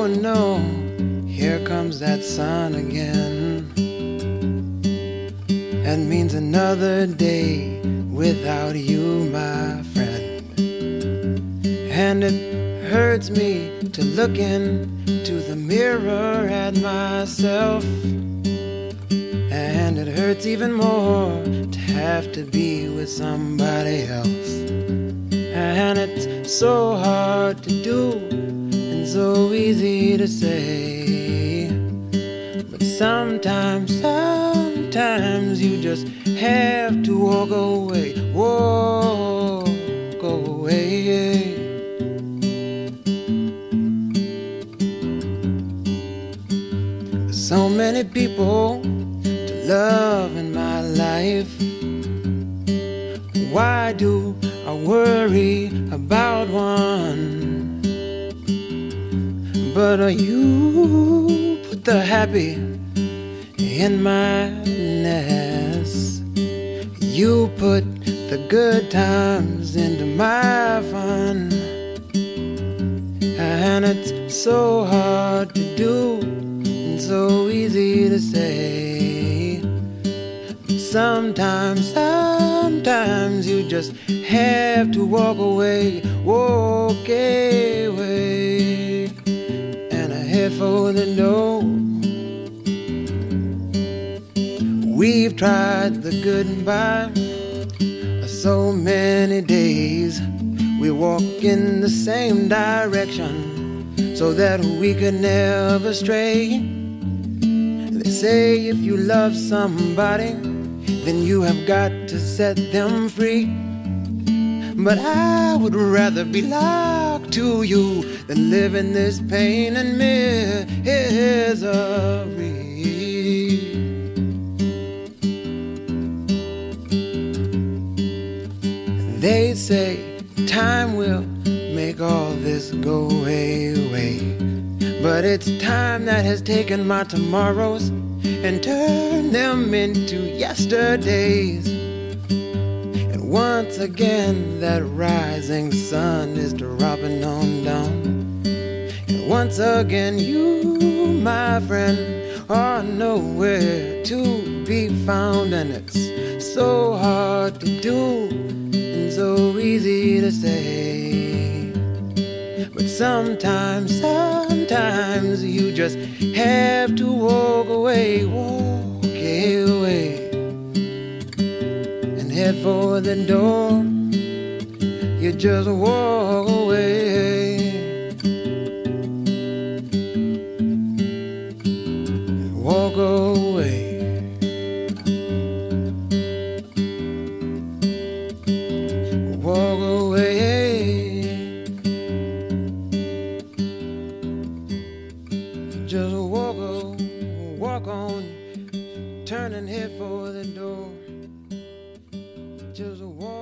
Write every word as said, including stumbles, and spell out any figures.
no, here comes that sun again. That means another day without you, my friend. And it hurts me to look into the mirror at myself. And it hurts even more to have to be with somebody else. And it's so hard to do and so easy to say. But sometimes, sometimes you just have to walk away, walk away. So many people to love in my life. Why do I worry about one? But are you put the happy in my nest? You put the good times into my fun. And it's so hard to do and so easy to say. But sometimes, sometimes you just have to walk away, walk away. And I head for the door. We've tried the goodbye so many days. We walk in the same direction so that we could never stray. They say if you love somebody, then you have got to set them free. But I would rather be locked to you than live in this pain and misery. They say time will make all this go away. But it's time that has taken my tomorrows and turned them into yesterdays. And once again that rising sun is dropping on down. And once again you, my friend, are nowhere to be found. And it's so hard to do and so easy to say. But sometimes, sometimes you just have to walk away, walk away, and head for the door. You just walk away, walk away. Walk away, just walk on, walk on, turn and head for the door. Just walk.